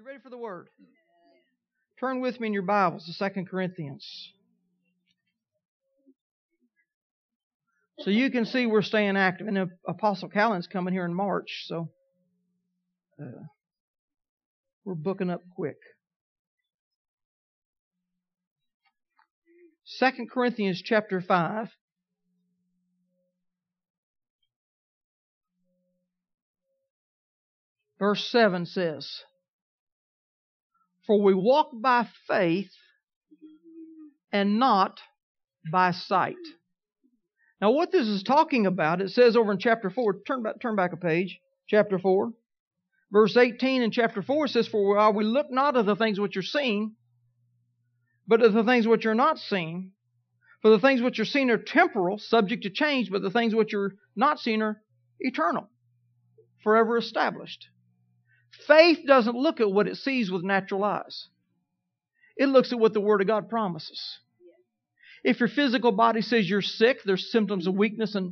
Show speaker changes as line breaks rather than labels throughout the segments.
ready for the Word? Turn with me in your Bibles to 2 Corinthians. So you can see we're staying active. And Apostle Callan's coming here in March, so we're booking up quick. 2 Corinthians chapter 5. Verse 7 says, "For we walk by faith and not by sight." Now what this is talking about, it says over in chapter 4, turn back a page, chapter 4. Verse 18 in chapter 4 says, "For while we look not at the things which are seen, but at the things which are not seen. For the things which are seen are temporal, subject to change, but the things which are not seen are eternal, forever established." Faith doesn't look at what it sees with natural eyes. It looks at what the Word of God promises. If your physical body says you're sick, there's symptoms of weakness and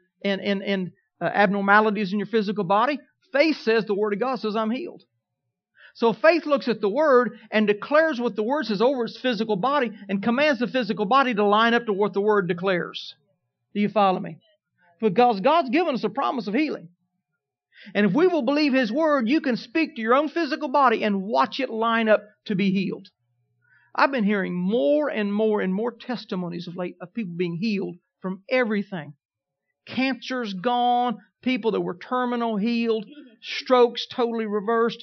abnormalities in your physical body, faith says the Word of God says I'm healed. So faith looks at the Word and declares what the Word says over its physical body and commands the physical body to line up to what the Word declares. Do you follow me? Because God's given us a promise of healing. And if we will believe His Word, you can speak to your own physical body and watch it line up to be healed. I've been hearing more and more testimonies of late of people being healed from everything. Cancer's gone, people that were terminal healed, strokes totally reversed.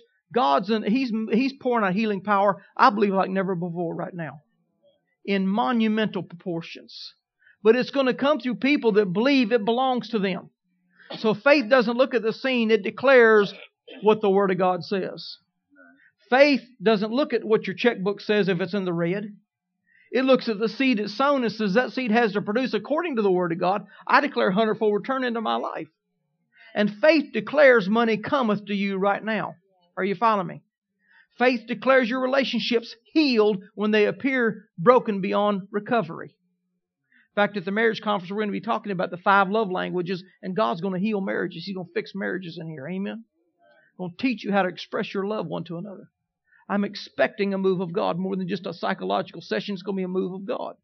He's pouring out healing power, I believe, like never before right now, in monumental proportions. But it's going to come through people that believe it belongs to them. So faith doesn't look at the scene, it declares what the Word of God says. Faith doesn't look at what your checkbook says if it's in the red. It looks at the seed that's sown and says that seed has to produce according to the Word of God. I declare 100-fold return into my life. And faith declares money cometh to you right now. Are you following me? Faith declares your relationships healed when they appear broken beyond recovery. In fact, at the marriage conference, we're going to be talking about the 5 love languages, and God's going to heal marriages. He's going to fix marriages in here. Amen? He's going to teach you how to express your love one to another. I'm expecting a move of God more than just a psychological session. It's going to be a move of God.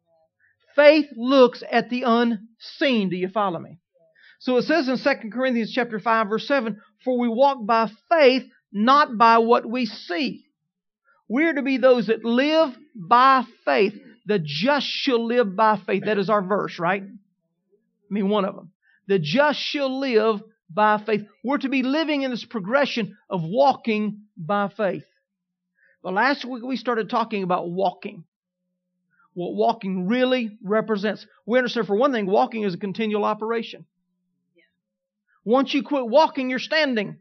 Faith looks at the unseen. Do you follow me? So it says in 2 Corinthians chapter 5, verse 7, "For we walk by faith, not by what we see." We're to be those that live by faith. The just shall live by faith. That is our verse, right? I mean, one of them. The just shall live by faith. We're to be living in this progression of walking by faith. But last week we started talking about walking. What walking really represents. We understand, for one thing, walking is a continual operation. Once you quit walking, you're standing.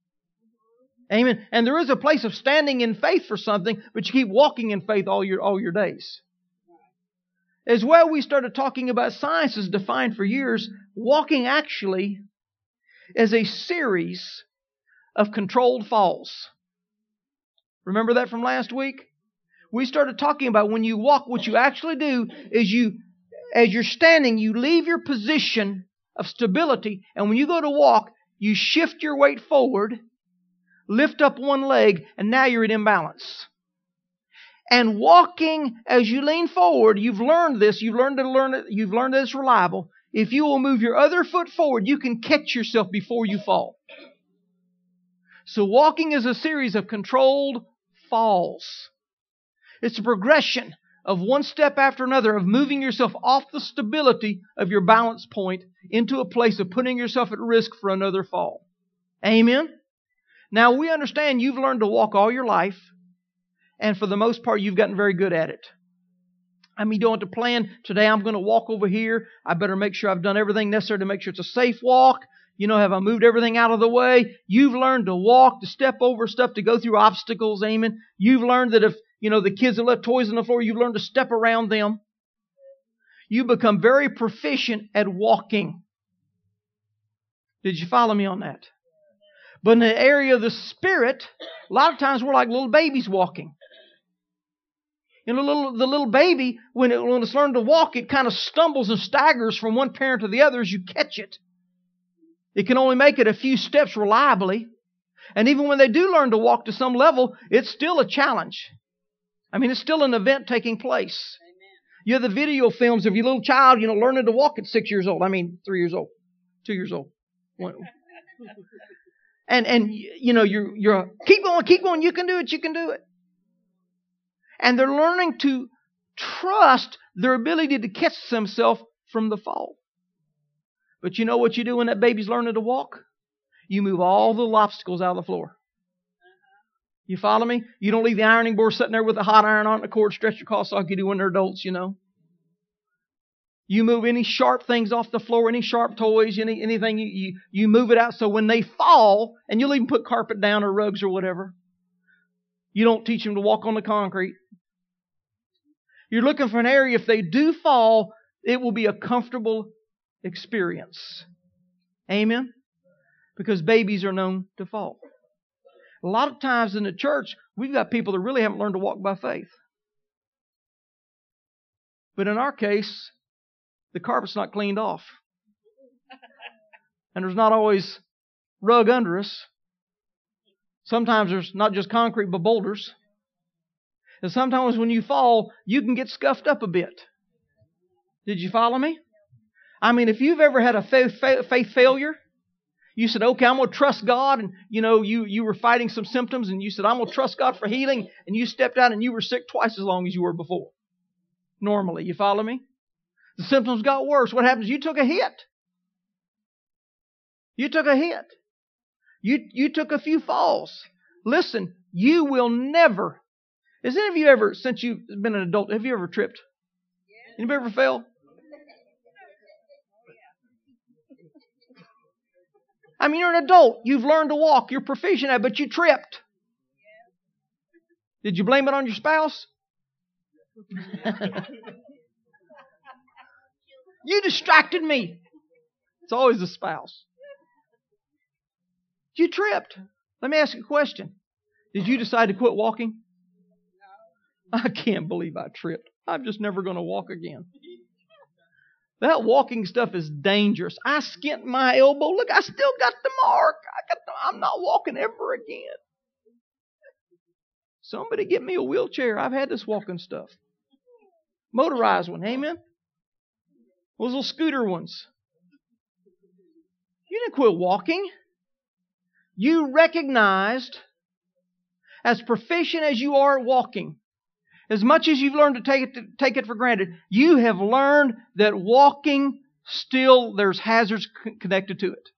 Amen. And there is a place of standing in faith for something, but you keep walking in faith all your days. As well, we started talking about science as defined for years. Walking actually is a series of controlled falls. Remember that from last week? We started talking about when you walk, what you actually do is as you're standing, you leave your position of stability, and when you go to walk, you shift your weight forward, lift up one leg, and now you're in imbalance. And walking as you lean forward, you've learned this, you've learned that it's reliable. If you will move your other foot forward, you can catch yourself before you fall. So walking is a series of controlled falls. It's a progression of one step after another of moving yourself off the stability of your balance point into a place of putting yourself at risk for another fall. Amen? Now we understand you've learned to walk all your life. And for the most part, you've gotten very good at it. I mean, you don't have to plan, today I'm going to walk over here. I better make sure I've done everything necessary to make sure it's a safe walk. Have I moved everything out of the way? You've learned to walk, to step over stuff, to go through obstacles. Amen. You've learned that if, the kids have left toys on the floor, you've learned to step around them. You become very proficient at walking. Did you follow me on that? But in the area of the Spirit, a lot of times we're like little babies walking. The little baby, when it's learned to walk, it kind of stumbles and staggers from one parent to the other as you catch it. It can only make it a few steps reliably. And even when they do learn to walk to some level, it's still a challenge. I mean, it's still an event taking place. You have the video films of your little child, learning to walk at 6 years old. 3 years old, 2 years old. And you're keep going. You can do it. And they're learning to trust their ability to catch themselves from the fall. But you know what you do when that baby's learning to walk? You move all the obstacles out of the floor. You follow me? You don't leave the ironing board sitting there with a hot iron on it, the cord stretched across like you do when they're adults, You move any sharp things off the floor, any sharp toys, anything, you move it out so when they fall, and you'll even put carpet down or rugs or whatever, you don't teach them to walk on the concrete. You're looking for an area, if they do fall, it will be a comfortable experience. Amen? Because babies are known to fall. A lot of times in the church, we've got people that really haven't learned to walk by faith. But in our case, the carpet's not cleaned off. And there's not always rug under us. Sometimes there's not just concrete, but boulders. And sometimes when you fall, you can get scuffed up a bit. Did you follow me? I mean, if you've ever had a faith failure, you said, okay, I'm going to trust God. And, you were fighting some symptoms and you said, I'm going to trust God for healing. And you stepped out and you were sick twice as long as you were before. Normally, you follow me? The symptoms got worse. What happens? You took a hit. You took a hit. You took a few falls. Listen, you will never. Has any of you ever, since you've been an adult, have you ever tripped? Anybody ever fell? I mean, you're an adult. You've learned to walk. You're proficient at it, but you tripped. Did you blame it on your spouse? You distracted me. It's always the spouse. You tripped. Let me ask you a question. Did you decide to quit walking? I can't believe I tripped. I'm just never going to walk again. That walking stuff is dangerous. I skint my elbow. Look, I still got the mark. I'm not walking ever again. Somebody get me a wheelchair. I've had this walking stuff. Motorized one. Amen? Those little scooter ones. You didn't quit walking. You recognized, as proficient as you are at walking, as much as you've learned to take it for granted, you have learned that walking still, there's hazards connected to it.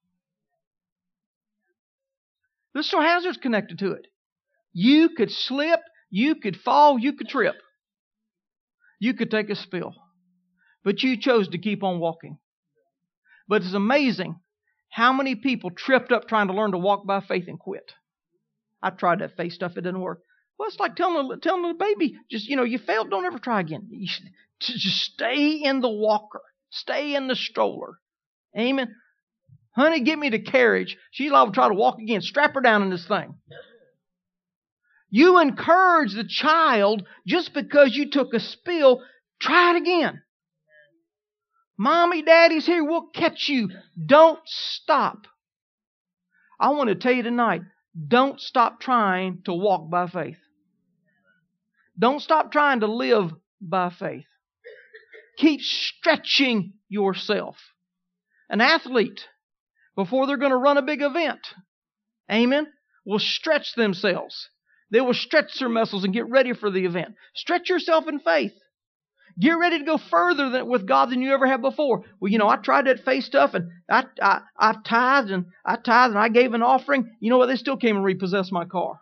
There's still hazards connected to it. You could slip, you could fall, you could trip. You could take a spill. But you chose to keep on walking. But it's amazing how many people tripped up trying to learn to walk by faith and quit. I tried that faith stuff, it didn't work. Well, it's like telling the baby, just, you failed, don't ever try again. Just stay in the walker. Stay in the stroller. Amen. Honey, get me the carriage. She's liable to try to walk again. Strap her down in this thing. You encourage the child just because you took a spill, try it again. Mommy, Daddy's here. We'll catch you. Don't stop. I want to tell you tonight, don't stop trying to walk by faith. Don't stop trying to live by faith. Keep stretching yourself. An athlete, before they're going to run a big event, amen, will stretch themselves. They will stretch their muscles and get ready for the event. Stretch yourself in faith. Get ready to go further with God than you ever have before. Well, I tried that faith stuff and I tithed and I gave an offering. You know what? They still came and repossessed my car.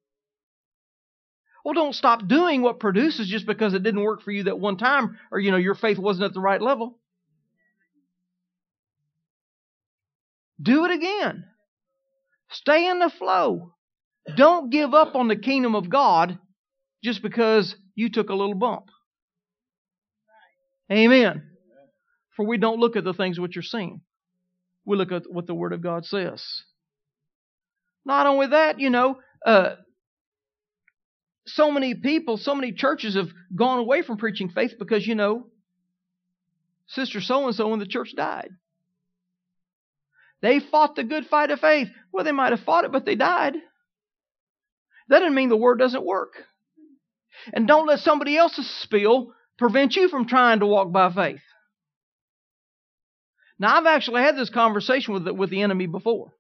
Well, don't stop doing what produces just because it didn't work for you that one time or, your faith wasn't at the right level. Do it again. Stay in the flow. Don't give up on the kingdom of God just because you took a little bump. Amen. For we don't look at the things which are seen. We look at what the Word of God says. Not only that, so many people, so many churches have gone away from preaching faith because, Sister so-and-so in the church died. They fought the good fight of faith. Well, they might have fought it, but they died. That doesn't mean the Word doesn't work. And don't let somebody else's spill prevent you from trying to walk by faith. Now, I've actually had this conversation with the enemy before,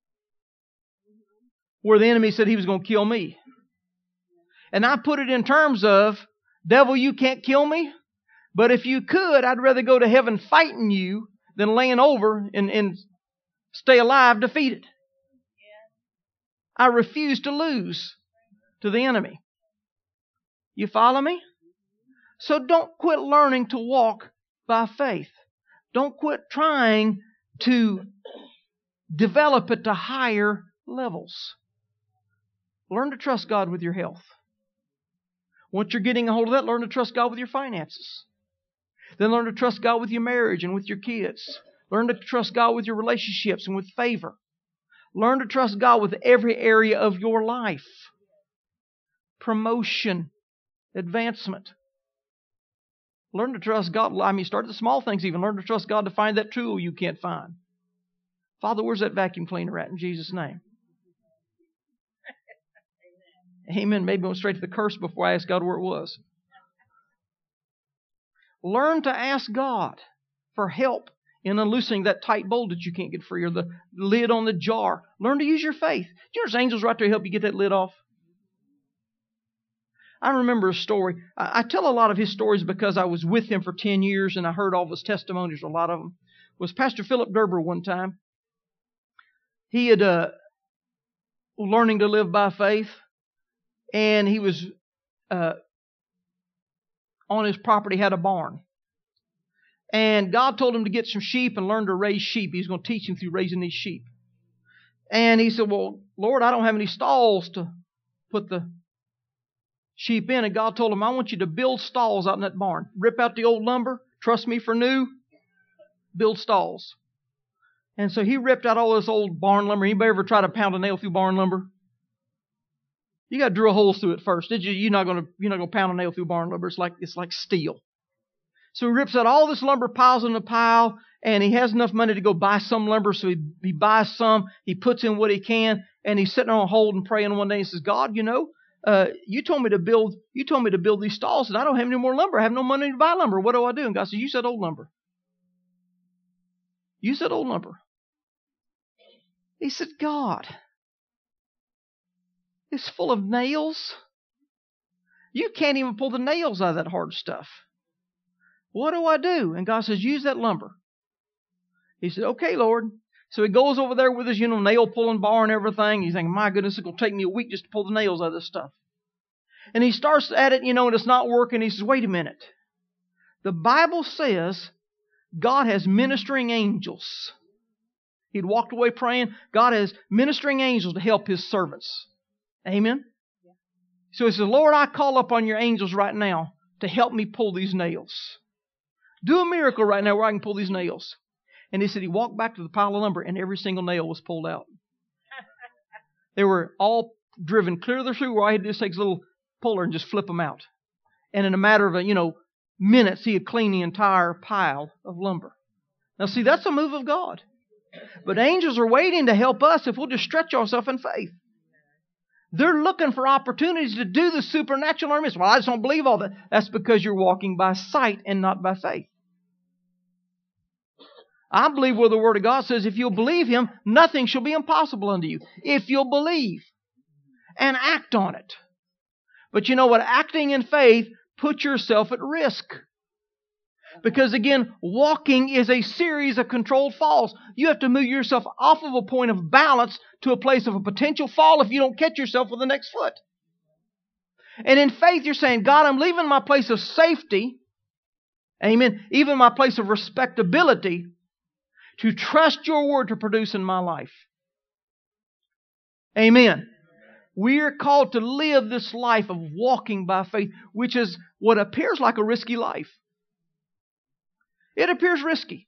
where the enemy said he was going to kill me. And I put it in terms of, devil, you can't kill me, but if you could, I'd rather go to heaven fighting you than laying over and stay alive defeated. I refuse to lose to the enemy. You follow me? So don't quit learning to walk by faith. Don't quit trying to develop it to higher levels. Learn to trust God with your health. Once you're getting a hold of that, learn to trust God with your finances. Then learn to trust God with your marriage and with your kids. Learn to trust God with your relationships and with favor. Learn to trust God with every area of your life. Promotion, advancement. Learn to trust God. Start at the small things even. Learn to trust God to find that tool you can't find. Father, where's that vacuum cleaner at in Jesus' name? Amen. Maybe I went straight to the curse before I asked God where it was. Learn to ask God for help in unloosening that tight bolt that you can't get free, or the lid on the jar. Learn to use your faith. Do you know there's angels right there to help you get that lid off? I remember a story. I tell a lot of his stories because I was with him for 10 years and I heard all of his testimonies, a lot of them. It was Pastor Philip Derber one time. He had learning to live by faith, and he was on his property, had a barn. And God told him to get some sheep and learn to raise sheep. He's going to teach him through raising these sheep. And he said, well, Lord, I don't have any stalls to put the sheep in. And God told him, I want you to build stalls out in that barn. Rip out the old lumber. Trust me for new. Build stalls. And so he ripped out all this old barn lumber. Anybody ever try to pound a nail through barn lumber? You got to drill holes through it first. You're not going to pound a nail through barn lumber. It's like steel. So he rips out all this lumber, piles in a pile, and he has enough money to go buy some lumber. So he buys some. He puts in what he can, and he's sitting on a hold and praying one day. He says, God, you told me to build these stalls, and I don't have any more lumber. I have no money to buy lumber. What do I do? And God said, you said old lumber. You said old lumber. He said, God, it's full of nails. You can't even pull the nails out of that hard stuff. What do I do? And God says, use that lumber. He said, okay, Lord. So he goes over there with his, nail pulling bar and everything. He's thinking, my goodness, it's going to take me a week just to pull the nails out of this stuff. And he starts at it, and it's not working. He says, wait a minute. The Bible says God has ministering angels. He'd walked away praying. God has ministering angels to help His servants. Amen? Yeah. So he says, Lord, I call upon your angels right now to help me pull these nails. Do a miracle right now where I can pull these nails. And he said he walked back to the pile of lumber and every single nail was pulled out. They were all driven clear through where I had to just take a little puller and just flip them out. And in a matter of, minutes, he had cleaned the entire pile of lumber. Now see, that's a move of God. But angels are waiting to help us if we'll just stretch ourselves in faith. They're looking for opportunities to do the supernatural in our midst. Well, I just don't believe all that. That's because you're walking by sight and not by faith. I believe where the Word of God says, if you'll believe Him, nothing shall be impossible unto you. If you'll believe and act on it. But you know what? Acting in faith puts yourself at risk. Because again, walking is a series of controlled falls. You have to move yourself off of a point of balance to a place of a potential fall if you don't catch yourself with the next foot. And in faith, you're saying, God, I'm leaving my place of safety, amen, even my place of respectability, to trust your word to produce in my life. Amen. We are called to live this life of walking by faith, which is what appears like a risky life. It appears risky.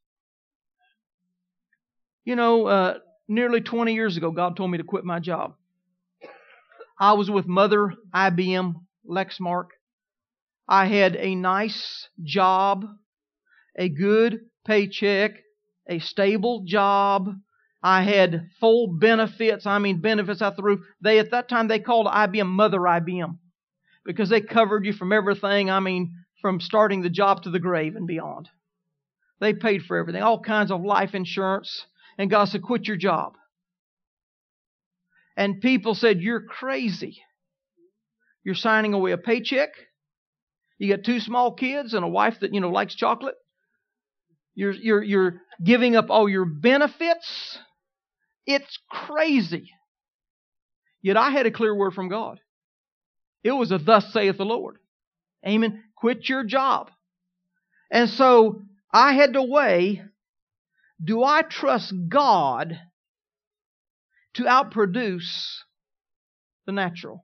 Nearly 20 years ago, God told me to quit my job. I was with Mother IBM Lexmark. I had a nice job, a good paycheck, a stable job. I had full benefits. I mean, benefits out the roof. At that time, they called IBM Mother IBM because they covered you from everything. I mean, from starting the job to the grave and beyond. They paid for everything, all kinds of life insurance. And God said, quit your job. And people said, you're crazy. You're signing away a paycheck. You got 2 small kids and a wife that, likes chocolate. You're giving up all your benefits. It's crazy. Yet I had a clear word from God. It was a thus saith the Lord. Amen. Quit your job. And so I had to weigh, do I trust God to outproduce the natural?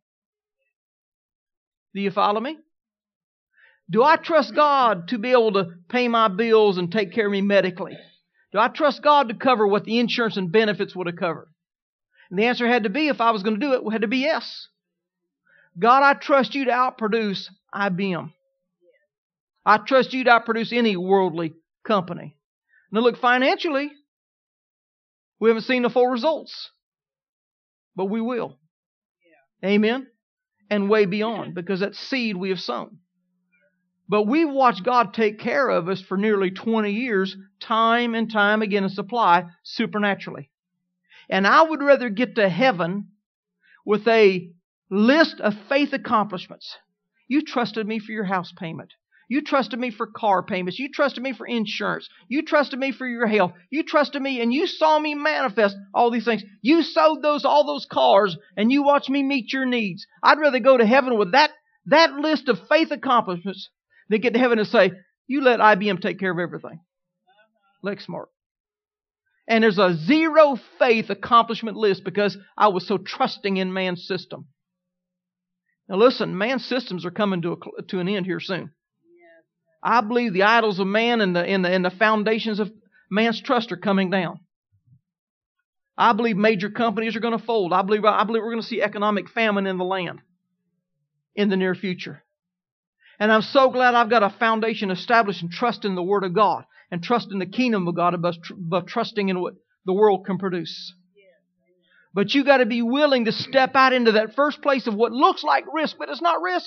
Do you follow me? Do I trust God to be able to pay my bills and take care of me medically? Do I trust God to cover what the insurance and benefits would have covered? And the answer had to be, if I was going to do it, had to be yes. God, I trust you to outproduce IBM. I trust you to outproduce any worldly company. Now look, financially, we haven't seen the full results. But we will. Amen? And way beyond, because that seed we have sown. But we've watched God take care of us for nearly 20 years, time and time again, and supply supernaturally. And I would rather get to heaven with a list of faith accomplishments. You trusted me for your house payment. You trusted me for car payments. You trusted me for insurance. You trusted me for your health. You trusted me and you saw me manifest all these things. You sowed all those cars and you watched me meet your needs. I'd rather go to heaven with that list of faith accomplishments than get to heaven and say, you let IBM take care of everything. Lexmark. And there's a zero faith accomplishment list because I was so trusting in man's system. Now listen, man's systems are coming to an end here soon. I believe the idols of man and the foundations of man's trust are coming down. I believe major companies are going to fold. I believe we're going to see economic famine in the land in the near future. And I'm so glad I've got a foundation established and trust in the Word of God and trust in the kingdom of God above trusting in what the world can produce. But you got to be willing to step out into that first place of what looks like risk, but it's not risk.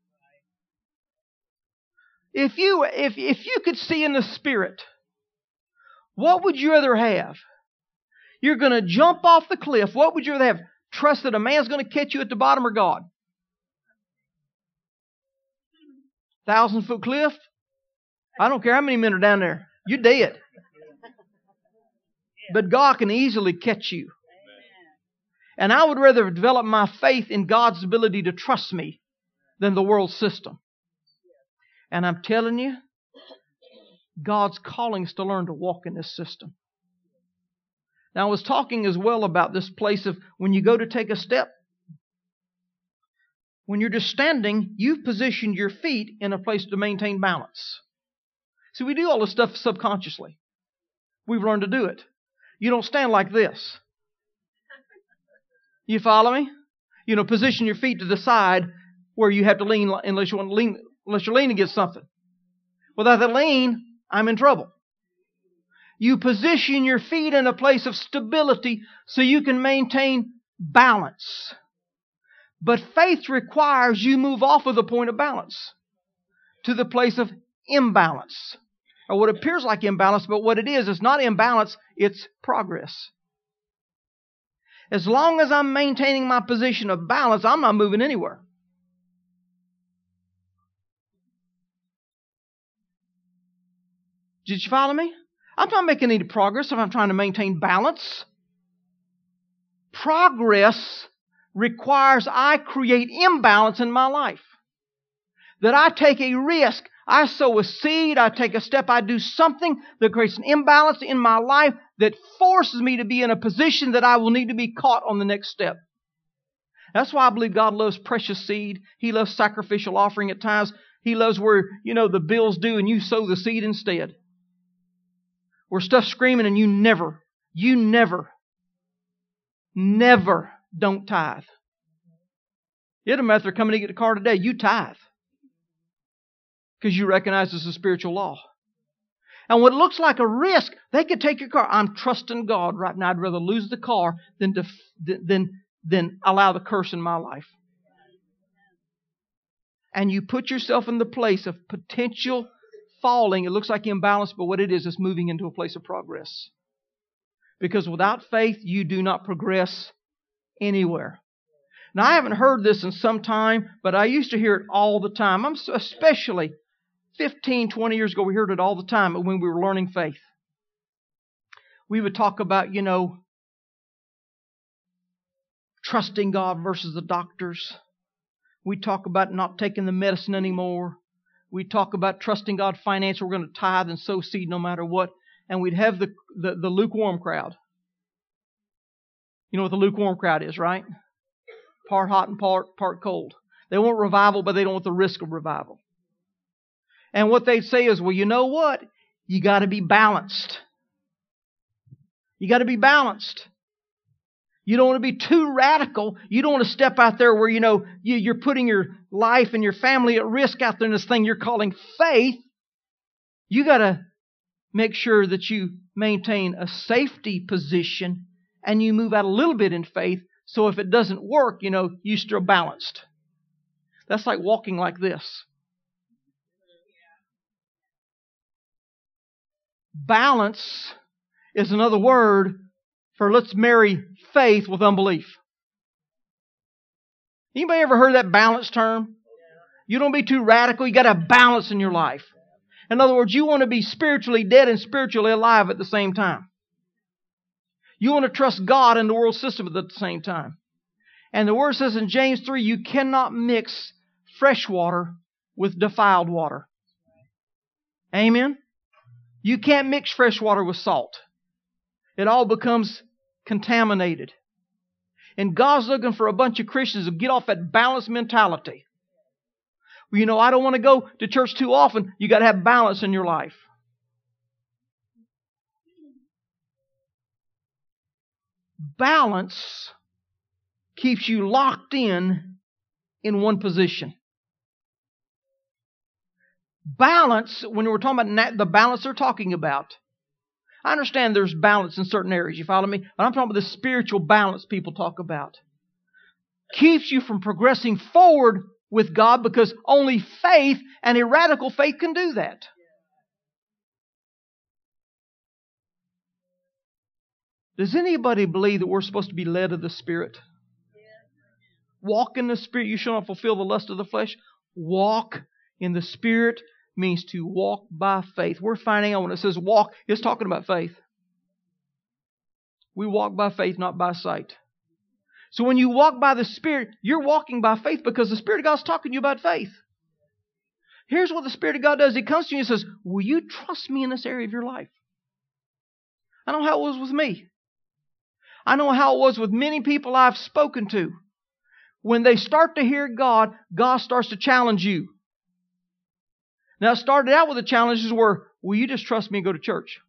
If you could see in the Spirit, what would you rather have? You're going to jump off the cliff. What would you rather have? Trust that a man's going to catch you at the bottom or God? 1,000-foot cliff? I don't care how many men are down there. You're dead. But God can easily catch you. And I would rather develop my faith in God's ability to trust me than the world system. And I'm telling you, God's calling us to learn to walk in this system. Now, I was talking as well about this place of when you go to take a step. When you're just standing, you've positioned your feet in a place to maintain balance. See, we do all this stuff subconsciously. We've learned to do it. You don't stand like this. You follow me? Position your feet to the side where you have to lean unless you're leaning against something. Without that lean, I'm in trouble. You position your feet in a place of stability so you can maintain balance. But faith requires you move off of the point of balance to the place of imbalance. Or what appears like imbalance, but what it is not imbalance, it's progress. As long as I'm maintaining my position of balance, I'm not moving anywhere. Did you follow me? I'm not making any progress if I'm trying to maintain balance. Progress requires I create imbalance in my life. That I take a risk. I sow a seed. I take a step. I do something that creates an imbalance in my life that forces me to be in a position that I will need to be caught on the next step. That's why I believe God loves precious seed. He loves sacrificial offering at times. He loves where, the bills due and you sow the seed instead. Where stuff's screaming and you never don't tithe. It doesn't matter if they're coming to get a car today, you tithe. Because you recognize it's a spiritual law. And what looks like a risk, they could take your car. I'm trusting God right now. I'd rather lose the car than allow the curse in my life. And you put yourself in the place of potential falling. It looks like imbalance, but what it is moving into a place of progress. Because without faith, you do not progress anywhere. Now, I haven't heard this in some time, but I used to hear it all the time. Especially 15, 20 years ago, we heard it all the time when we were learning faith. We would talk about, trusting God versus the doctors. We talk about not taking the medicine anymore. We talk about trusting God financially. We're going to tithe and sow seed no matter what. And we'd have the lukewarm crowd. You know what the lukewarm crowd is, right? Part hot and part cold. They want revival, but they don't want the risk of revival. And what they'd say is, well, you know what? You got to be balanced. You got to be balanced. You don't want to be too radical. You don't want to step out there where, you're putting your life and your family at risk out there in this thing you're calling faith. You got to make sure that you maintain a safety position and you move out a little bit in faith. So if it doesn't work, you're still balanced. That's like walking like this. Balance is another word for let's marry faith with unbelief. Anybody ever heard that balance term? You don't be too radical. You got to have balance in your life. In other words, you want to be spiritually dead and spiritually alive at the same time. You want to trust God and the world system at the same time. And the Word says in James 3, you cannot mix fresh water with defiled water. Amen? You can't mix fresh water with salt. It all becomes contaminated. And God's looking for a bunch of Christians to get off that balanced mentality. Well, I don't want to go to church too often. You got to have balance in your life. Balance keeps you locked in one position. Balance, when we're talking about the balance they're talking about, I understand there's balance in certain areas, you follow me? But I'm talking about the spiritual balance people talk about. Keeps you from progressing forward with God because only faith and a radical faith can do that. Does anybody believe that we're supposed to be led of the Spirit? Walk in the Spirit, you shall not fulfill the lust of the flesh. Walk in the Spirit means to walk by faith. We're finding out when it says walk, it's talking about faith. We walk by faith, not by sight. So when you walk by the Spirit, you're walking by faith because the Spirit of God's talking to you about faith. Here's what the Spirit of God does. He comes to you and says, will you trust me in this area of your life? I know how it was with me. I know how it was with many people I've spoken to. When they start to hear God, God starts to challenge you. Now, it started out with the challenges where, will you just trust me and go to church?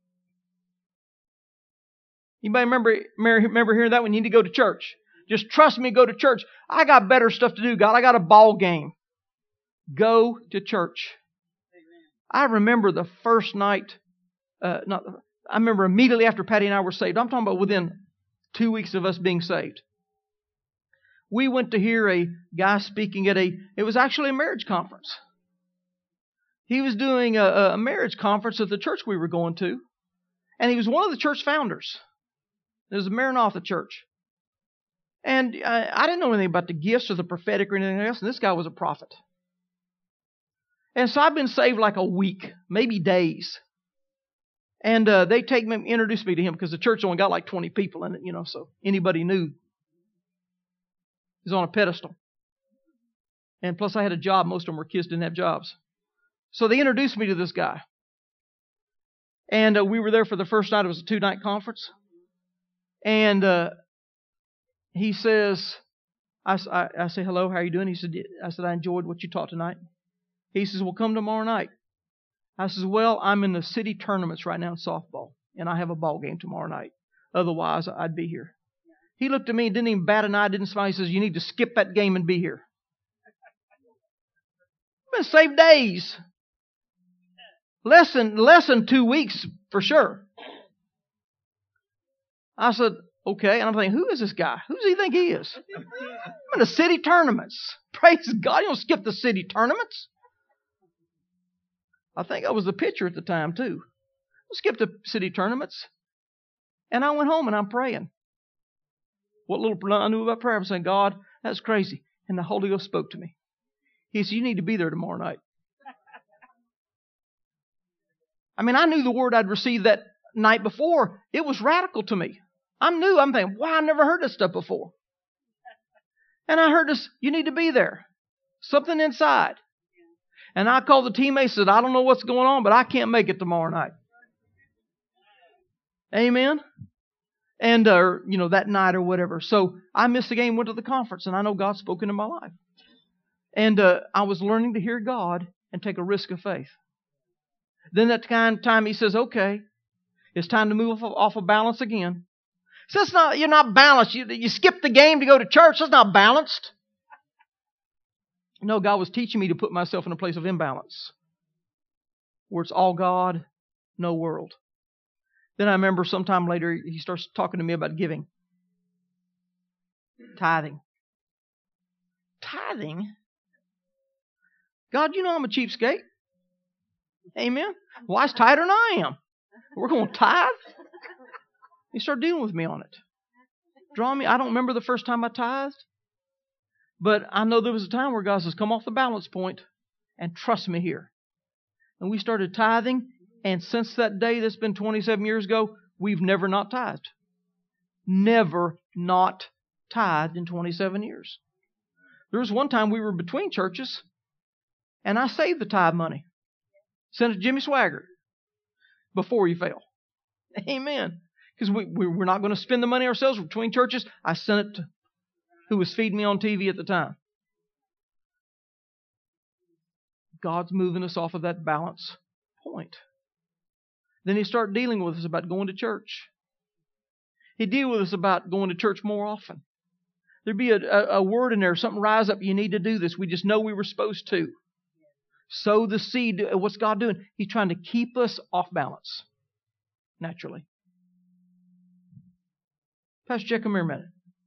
Anybody remember hearing that? We need to go to church. Just trust me and go to church. I got better stuff to do, God. I got a ball game. Go to church. I remember the first night, I remember immediately after Patty and I were saved. I'm talking about within 2 weeks of us being saved. We went to hear a guy speaking it was actually a marriage conference. He was doing a marriage conference at the church we were going to. And he was one of the church founders. It was a Maranatha church. And I didn't know anything about the gifts or the prophetic or anything else. And this guy was a prophet. And so I've been saved like a week, maybe days. And they introduced me to him because the church only got like 20 people in it, so anybody knew. He's on a pedestal. And plus I had a job. Most of them were kids, didn't have jobs. So they introduced me to this guy. And we were there for the first night. It was a 2-night conference. And he says, I say, hello, how are you doing? I said, I enjoyed what you taught tonight. He says, well, come tomorrow night. I says, well, I'm in the city tournaments right now in softball. And I have a ball game tomorrow night. Otherwise, I'd be here. He looked at me, didn't even bat an eye, didn't smile. He says, you need to skip that game and be here. I've been saved days. Less than 2 weeks for sure. I said, okay. And I'm thinking, who is this guy? Who does he think he is? I'm in the city tournaments. Praise God. You don't skip the city tournaments. I think I was the pitcher at the time too. I skipped the city tournaments. And I went home and I'm praying. What little I knew about prayer, I'm saying, God, that's crazy. And the Holy Ghost spoke to me. He said, you need to be there tomorrow night. I mean, I knew the word I'd received that night before. It was radical to me. I'm new. I'm thinking, wow, I never heard this stuff before. And I heard this, you need to be there. Something inside. And I called the teammates and said, I don't know what's going on, but I can't make it tomorrow night. Amen? And, that night or whatever. So I missed the game, went to the conference, and I know God's spoken in my life. And I was learning to hear God and take a risk of faith. Then that kind of time He says, okay, it's time to move off of balance again. So you're not balanced. You skip the game to go to church. That's not balanced. No, God was teaching me to put myself in a place of imbalance, where it's all God, no world. Then I remember sometime later, He starts talking to me about giving. Tithing. Tithing? God, you know I'm a cheapskate. Amen? Wife's tighter than I am. We're going to tithe? He started dealing with me on it. Drawing me. I don't remember the first time I tithed. But I know there was a time where God says, come off the balance point and trust me here. And we started tithing. And since that day, that's been 27 years ago, we've never not tithed. Never not tithed in 27 years. There was one time we were between churches, and I saved the tithe money. Sent it to Jimmy Swaggart before he fell. Amen. Because we're not going to spend the money ourselves between churches. I sent it to who was feeding me on TV at the time. God's moving us off of that balance point. Then He started dealing with us about going to church. He'd deal with us about going to church more often. There'd be a word in there, something rise up, you need to do this. We just know we were supposed to. Sow the seed. What's God doing? He's trying to keep us off balance. Naturally. Pastor Jack, come here a minute.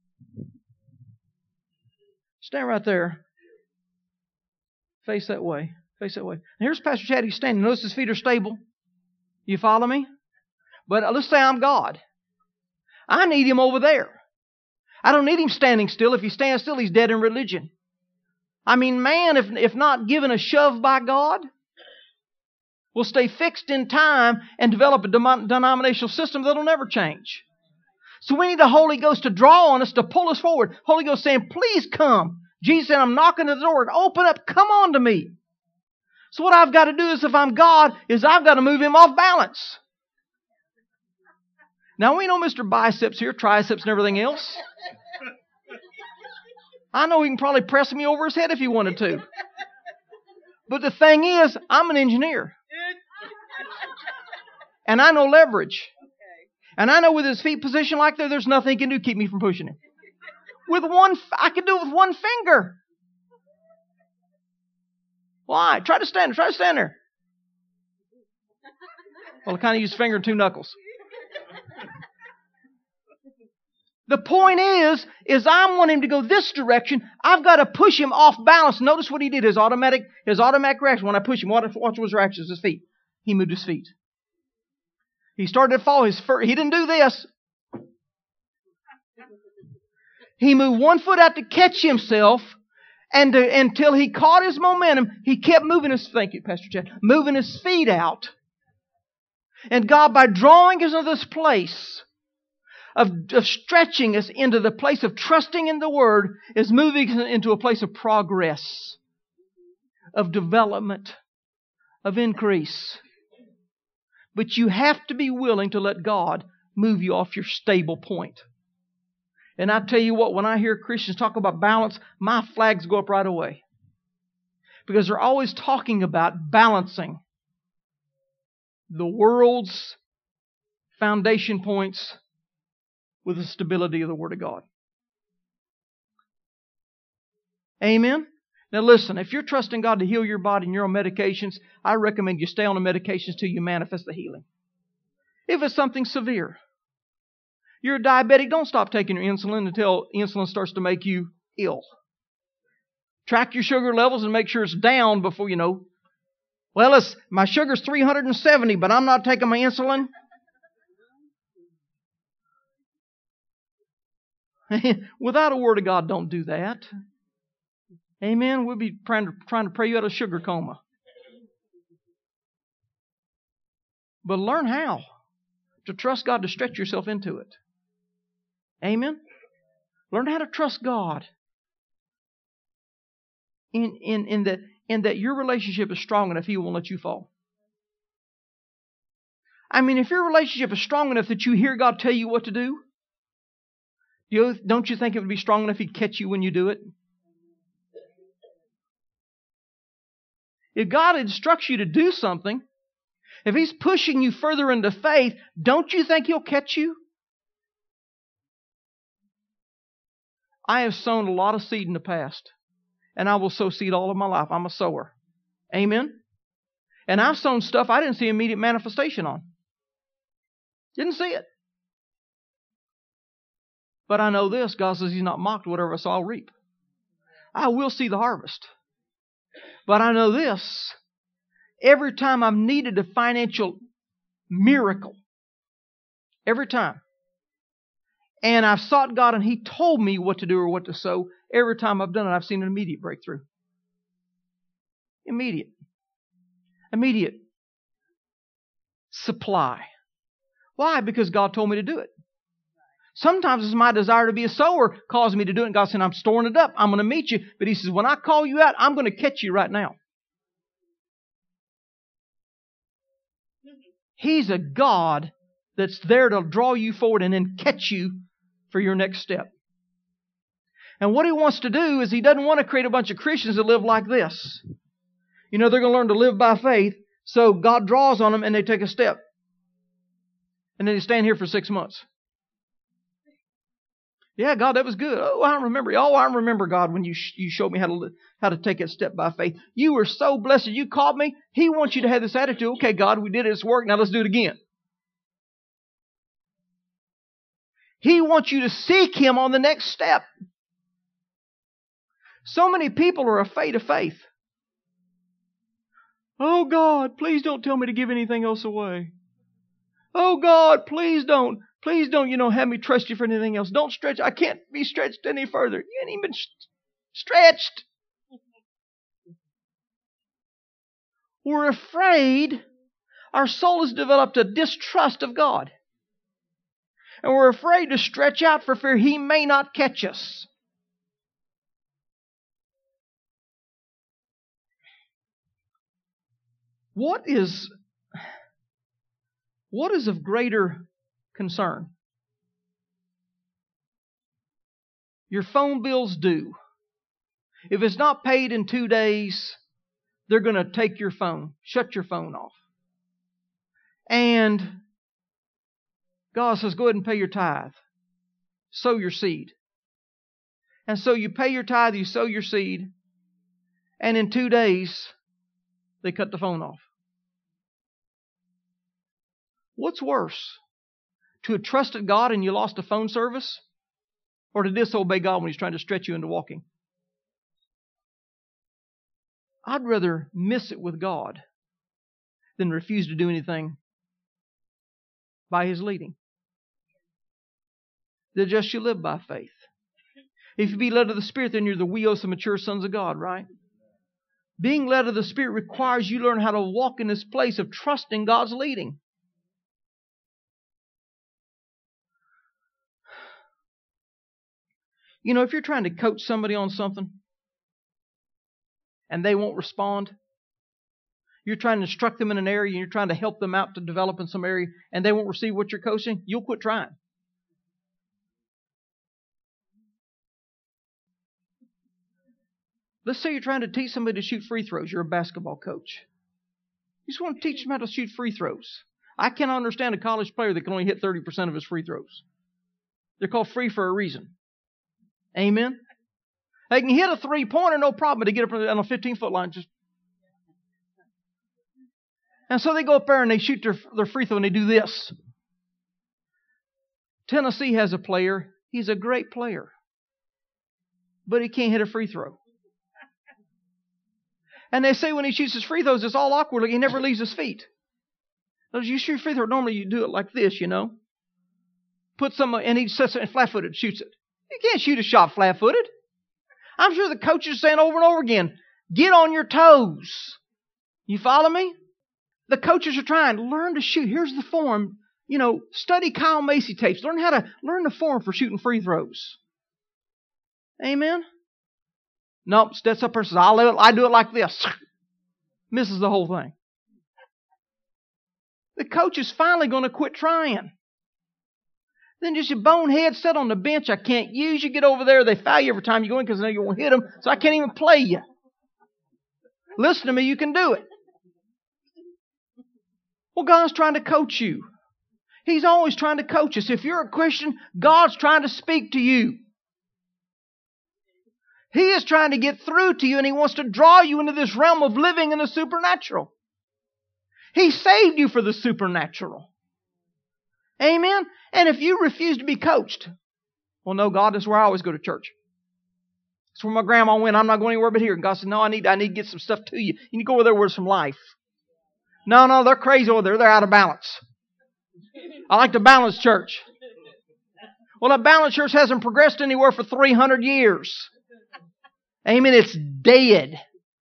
Stand right there. Face that way. Face that way. And here's Pastor Chad. He's standing. Notice his feet are stable. You follow me? But let's say I'm God. I need Him over there. I don't need Him standing still. If He stands still, He's dead in religion. I mean, man, if not given a shove by God, will stay fixed in time and develop a denominational system that'll never change. So we need the Holy Ghost to draw on us, to pull us forward. Holy Ghost saying, please come. Jesus said, I'm knocking at the door. Open up. Come on to me. So what I've got to do is, if I'm God, is I've got to move Him off balance. Now we know Mr. Biceps here, triceps and everything else. I know he can probably press me over his head if he wanted to. But the thing is, I'm an engineer. And I know leverage. And I know with his feet positioned like that, there's nothing he can do to keep me from pushing him. I can do it with one finger. Why? Try to stand there. Well, I kind of use finger and two knuckles. The point is I want him to go this direction. I've got to push him off balance. Notice what he did. His automatic reaction when I push him. Watch his reaction. His feet. He moved his feet. He started to fall. He didn't do this. He moved one foot out to catch himself, and until he caught his momentum, he kept moving his. Thank you, Pastor Chad. Moving his feet out. And God, by drawing us into this place of stretching us into the place of trusting in the Word, is moving us into a place of progress, of development, of increase. But you have to be willing to let God move you off your stable point. And I tell you what, when I hear Christians talk about balance, my flags go up right away. Because they're always talking about balancing the world's foundation points with the stability of the Word of God. Amen? Now listen, if you're trusting God to heal your body and you're on medications, I recommend you stay on the medications till you manifest the healing. If it's something severe, you're a diabetic, don't stop taking your insulin until insulin starts to make you ill. Track your sugar levels and make sure it's down before you know. Well, my sugar's 370, but I'm not taking my insulin. Without a word of God, don't do that. Amen. We'll be trying to pray you out of a sugar coma. But learn how to trust God to stretch yourself into it. Amen. Learn how to trust God in that your relationship is strong enough He won't let you fall. I mean, if your relationship is strong enough that you hear God tell you what to do, don't you think it would be strong enough He'd catch you when you do it? If God instructs you to do something, if He's pushing you further into faith, don't you think He'll catch you? I have sown a lot of seed in the past, and I will sow seed all of my life. I'm a sower. Amen? And I've sown stuff I didn't see immediate manifestation on. Didn't see it. But I know this, God says He's not mocked. Whatever I sow, I'll reap. I will see the harvest. But I know this, every time I've needed a financial miracle, every time, and I've sought God and He told me what to do or what to sow, every time I've done it, I've seen an immediate breakthrough. Immediate supply. Why? Because God told me to do it. Sometimes it's my desire to be a sower causing me to do it. And God said, I'm storing it up. I'm going to meet you. But He says, when I call you out, I'm going to catch you right now. He's a God that's there to draw you forward and then catch you for your next step. And what He wants to do is He doesn't want to create a bunch of Christians that live like this. You know, they're going to learn to live by faith. So God draws on them and they take a step. And then they stand here for 6 months. Yeah, God, that was good. I remember, God, when you showed me how to take a step by faith. You were so blessed. You called me. He wants you to have this attitude. Okay, God, we did it. It's work. Now let's do it again. He wants you to seek Him on the next step. So many people are afraid of faith. Oh, God, please don't tell me to give anything else away. Oh, God, please don't. Please don't, have me trust you for anything else. Don't stretch. I can't be stretched any further. You ain't even stretched. We're afraid. Our soul has developed a distrust of God. And we're afraid to stretch out for fear He may not catch us. What is of greater concern? Your phone bill's due. If it's not paid in 2 days, they're going to take your phone, shut your phone off. And God says, go ahead and pay your tithe. Sow your seed. And so you pay your tithe, you sow your seed, and in 2 days, they cut the phone off. What's worse? To have trusted God and you lost a phone service? Or to disobey God when He's trying to stretch you into walking? I'd rather miss it with God than refuse to do anything by His leading. The just shall live by faith. If you be led of the Spirit, then you're the weos of mature sons of God, right? Being led of the Spirit requires you learn how to walk in this place of trusting God's leading. If you're trying to coach somebody on something and they won't respond, you're trying to instruct them in an area and you're trying to help them out to develop in some area and they won't receive what you're coaching, you'll quit trying. Let's say you're trying to teach somebody to shoot free throws. You're a basketball coach. You just want to teach them how to shoot free throws. I cannot understand a college player that can only hit 30% of his free throws. They're called free for a reason. Amen? They can hit a three-pointer, no problem, but they get up on a 15-foot line. And so they go up there and they shoot their free throw and they do this. Tennessee has a player. He's a great player. But he can't hit a free throw. And they say when he shoots his free throws, it's all awkward. Like he never leaves his feet. As you shoot free throw, normally you do it like this, you know. Put some, and he sets it flat-footed, shoots it. You can't shoot a shot flat-footed. I'm sure the coach is saying over and over again, get on your toes. You follow me? The coaches are trying to learn to shoot. Here's the form. You know, study Kyle Macy tapes. Learn the form for shooting free throws. Amen? Nope, steps up and says, I do it like this. Misses the whole thing. The coach is finally going to quit trying. Then just your bonehead sit on the bench. I can't use you. Get over there. They foul you every time you go in because they know you won't hit them. So I can't even play you. Listen to me. You can do it. Well, God's trying to coach you. He's always trying to coach us. If you're a Christian, God's trying to speak to you. He is trying to get through to you, and He wants to draw you into this realm of living in the supernatural. He saved you for the supernatural. Amen? And if you refuse to be coached, well, no, God, this is where I always go to church. It's where my grandma went. I'm not going anywhere but here. And God said, no, I need to get some stuff to you. You need to go over there with some life. No, they're crazy over there. They're out of balance. I like the balanced church. Well, a balanced church hasn't progressed anywhere for 300 years. Amen. It's dead.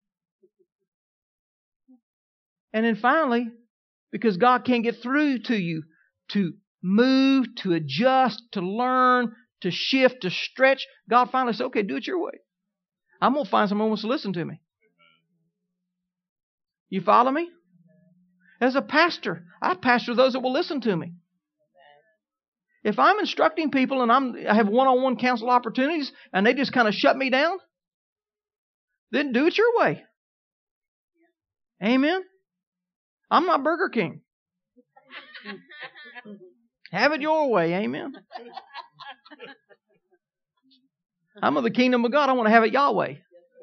And then finally, because God can't get through to you to move, to adjust, to learn, to shift, to stretch, God finally said, okay, do it your way. I'm going to find someone who wants to listen to me. You follow me? As a pastor, I pastor those that will listen to me. If I'm instructing people and I have one-on-one counsel opportunities and they just kind of shut me down, then do it your way. Amen? I'm not Burger King. Have it your way. Amen? I'm of the kingdom of God. I want to have it Yahweh.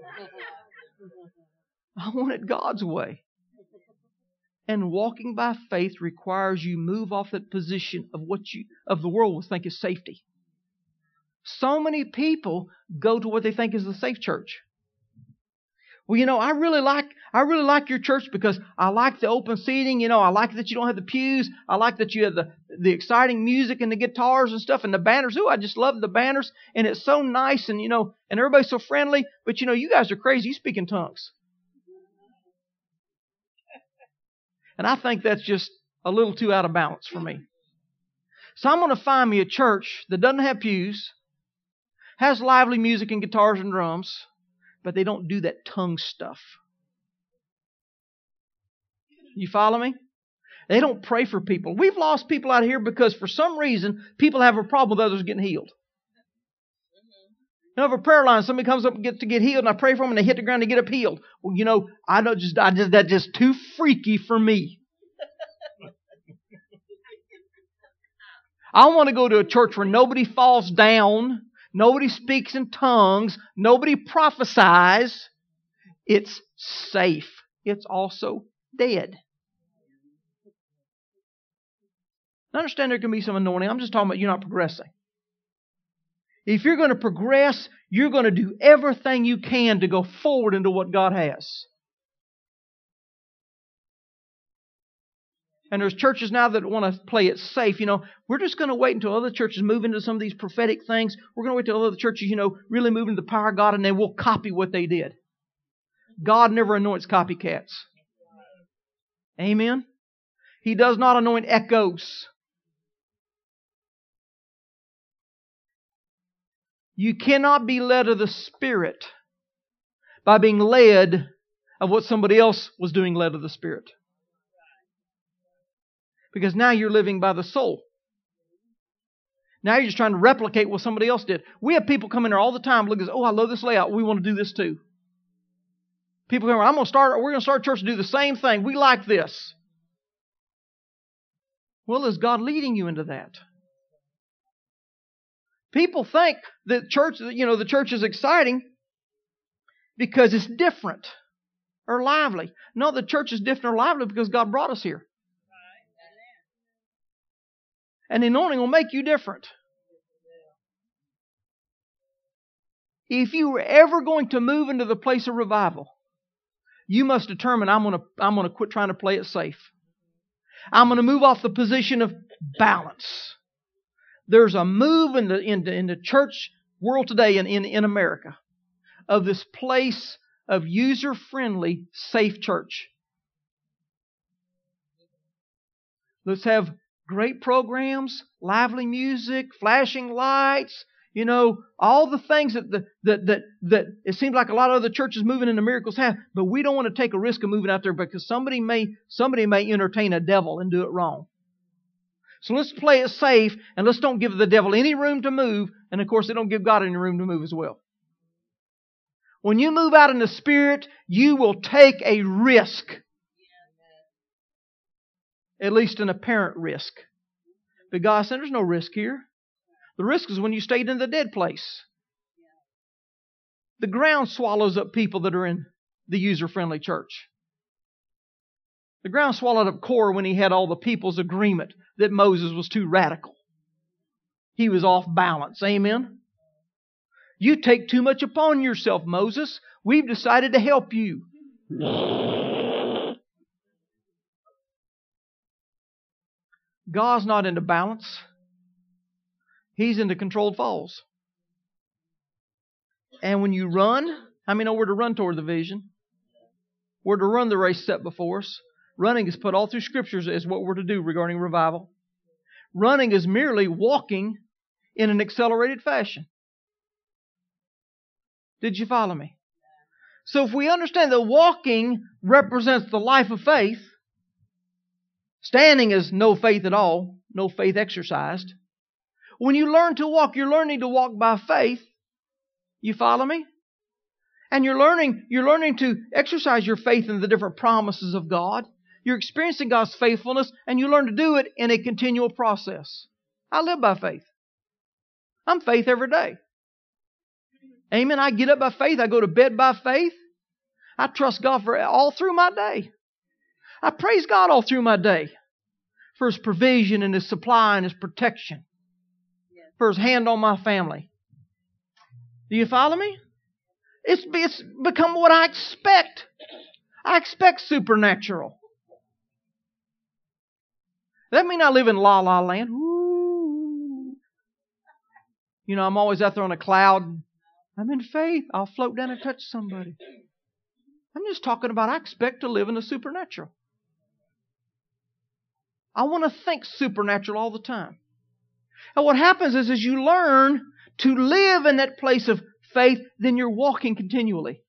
I want it God's way. And walking by faith requires you move off that position of the world will think is safety. So many people go to what they think is the safe church. Well, you know, I really like your church because I like the open seating. You know, I like that you don't have the pews. I like that you have the exciting music and the guitars and stuff and the banners. Ooh, I just love the banners. And it's so nice and, you know, and everybody's so friendly. But, you know, you guys are crazy. You speak in tongues. And I think that's just a little too out of balance for me. So I'm going to find me a church that doesn't have pews, has lively music and guitars and drums, but they don't do that tongue stuff. You follow me? They don't pray for people. We've lost people out here because for some reason people have a problem with others getting healed. You know, over a prayer line, somebody comes up and gets to get healed, and I pray for them, and they hit the ground and get up healed. Well, you know, that's just too freaky for me. I want to go to a church where nobody falls down, nobody speaks in tongues, nobody prophesies. It's safe. It's also dead. I understand there can be some anointing. I'm just talking about you're not progressing. If you're going to progress, you're going to do everything you can to go forward into what God has. And there's churches now that want to play it safe. You know, we're just going to wait until other churches move into some of these prophetic things. We're going to wait until other churches, you know, really move into the power of God, and then we'll copy what they did. God never anoints copycats. Amen? He does not anoint echoes. You cannot be led of the Spirit by being led of what somebody else was doing led of the Spirit. Because now you're living by the soul. Now you're just trying to replicate what somebody else did. We have people come in there all the time look at, oh, I love this layout. We want to do this too. People come, we're going to start a church to do the same thing. We like this. Well, is God leading you into that? People think that the church is exciting because it's different or lively. No, the church is different or lively because God brought us here. And the anointing will make you different. If you were ever going to move into the place of revival, you must determine, I'm going to quit trying to play it safe. I'm going to move off the position of balance. There's a move in the church world today in America of this place of user-friendly, safe church. Let's have great programs, lively music, flashing lights, all the things that it seems like a lot of other churches moving into miracles have, but we don't want to take a risk of moving out there because somebody may entertain a devil and do it wrong. So let's play it safe and let's don't give the devil any room to move, and of course they don't give God any room to move as well. When you move out in the Spirit, you will take a risk. At least an apparent risk. But God said there's no risk here. The risk is when you stayed in the dead place. The ground swallows up people that are in the user-friendly church. The ground swallowed up Korah when he had all the people's agreement that Moses was too radical. He was off balance. Amen? You take too much upon yourself, Moses. We've decided to help you. God's not into balance. He's into controlled falls. And when you run, how many know where to run toward the vision? We're to run the race set before us. Running is put all through Scriptures as what we're to do regarding revival. Running is merely walking in an accelerated fashion. Did you follow me? So if we understand that walking represents the life of faith, standing is no faith at all, no faith exercised. When you learn to walk, you're learning to walk by faith. You follow me? And you're learning to exercise your faith in the different promises of God. You're experiencing God's faithfulness, and you learn to do it in a continual process. I live by faith. I'm faith every day. Amen. I get up by faith. I go to bed by faith. I trust God for all through my day. I praise God all through my day for His provision and His supply and His protection, for His hand on my family. Do you follow me? It's become what I expect. I expect supernatural. That means I live in la la land. Ooh. I'm always out there on a cloud. I'm in faith. I'll float down and touch somebody. I'm just talking about I expect to live in the supernatural. I want to think supernatural all the time. And what happens is as you learn to live in that place of faith, then you're walking continually.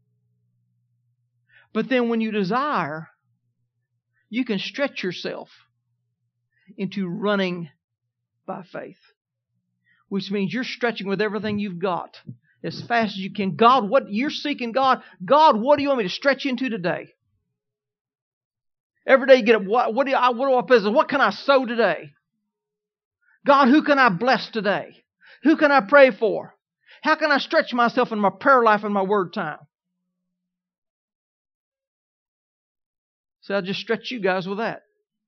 But then when you desire, you can stretch yourself into running by faith. Which means you're stretching with everything you've got as fast as you can. God, what you're seeking, God, what do you want me to stretch into today? Every day you get up, what do I possess? What can I sow today? God, who can I bless today? Who can I pray for? How can I stretch myself in my prayer life and my word time? So I'll just stretch you guys with that.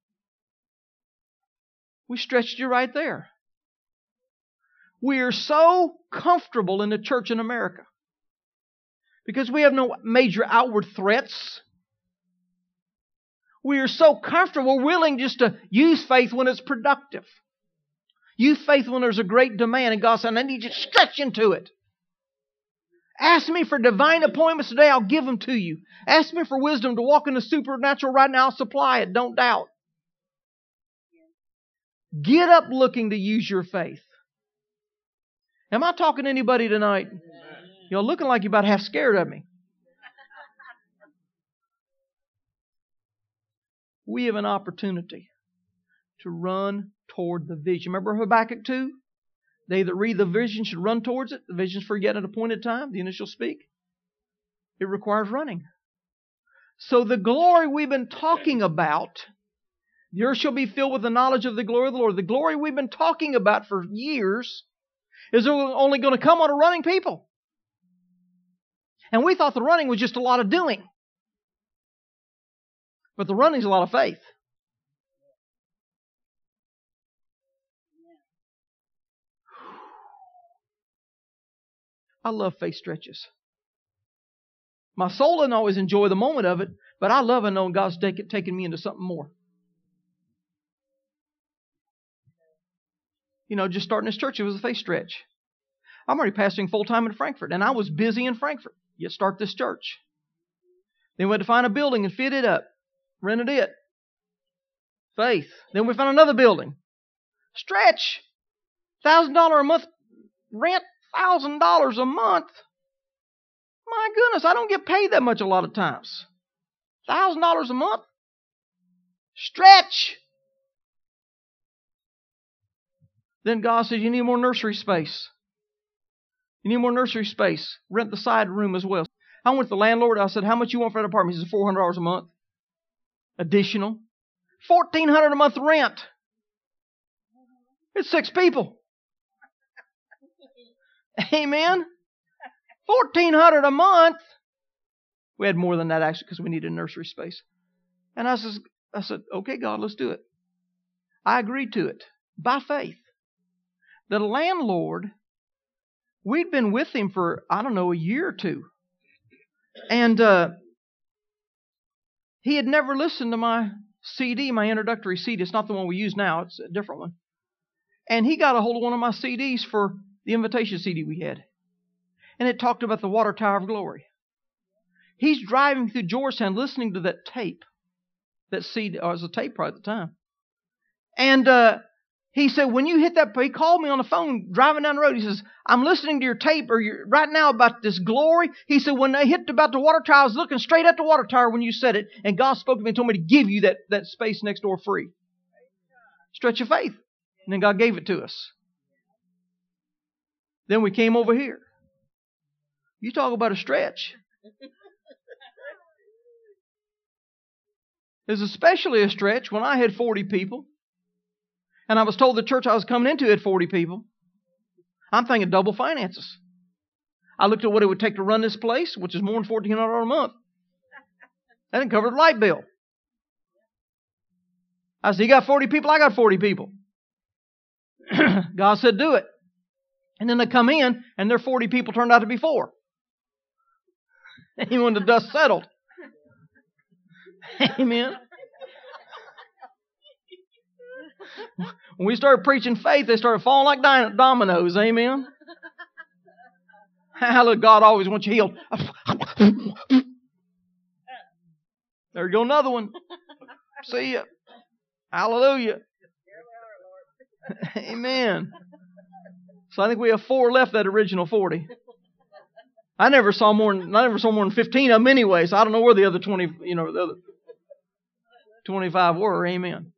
We stretched you right there. We are so comfortable in the church in America because we have no major outward threats. We are so comfortable, willing just to use faith when it's productive. Use faith when there's a great demand and God said, I need you to stretch into it. Ask me for divine appointments today, I'll give them to you. Ask me for wisdom to walk in the supernatural right now, I'll supply it. Don't doubt. Get up looking to use your faith. Am I talking to anybody tonight? You're looking like you're about half scared of me. We have an opportunity to run toward the vision. Remember Habakkuk 2? They that read the vision should run towards it. The vision's for yet an appointed time. The initial speak. It requires running. So the glory we've been talking about, the earth shall be filled with the knowledge of the glory of the Lord. The glory we've been talking about for years is only going to come on a running people. And we thought the running was just a lot of doing. But the running's a lot of faith. I love faith stretches. My soul doesn't always enjoy the moment of it, but I love knowing God's taking me into something more. You know, just starting this church, it was a faith stretch. I'm already pastoring full-time in Frankfurt, and I was busy in Frankfurt. Yet start this church. Then we had to find a building and fit it up. Rented it. Faith. Then we found another building. Stretch. $1,000 a month rent. $1,000 a month. My goodness, I don't get paid that much a lot of times. $1,000 a month. Stretch. Then God said, you need more nursery space. You need more nursery space. Rent the side room as well. I went to the landlord. I said, how much you want for that apartment? He said, $400 a month. Additional. $1,400 a month rent. It's 6 people. Amen. $1,400 a month. We had more than that actually because we needed nursery space. And I said, okay, God, let's do it. I agreed to it by faith. The landlord, we'd been with him for, I don't know, a year or two. And he had never listened to my CD, my introductory CD. It's not the one we use now. It's a different one. And he got a hold of one of my CDs for the invitation CD we had. And it talked about the Water Tower of Glory. He's driving through Georgetown listening to that tape. That CD, or it was a tape probably at the time. And he said, when you hit that, he called me on the phone driving down the road. He says, I'm listening to your tape right now about this glory. He said, when they hit about the water tower, I was looking straight at the water tower when you said it. And God spoke to me and told me to give you that space next door free. Stretch of faith. And then God gave it to us. Then we came over here. You talk about a stretch. It was especially a stretch when I had 40 people. And I was told the church I was coming into had 40 people. I'm thinking double finances. I looked at what it would take to run this place, which is more than $1,400 a month. That didn't cover the light bill. I said, you got 40 people? I got 40 people. God said, do it. And then they come in, and their 40 people turned out to be 4. Even when the dust settled. Amen. When we started preaching faith, they started falling like dominoes. Amen. Hallelujah. God always wants you healed. There you go, another one. See ya. Hallelujah. Amen. So I think we have 4 left that original 40. I never saw more than 15 of them anyway, so I don't know where the other 20, the other 25 were. Amen.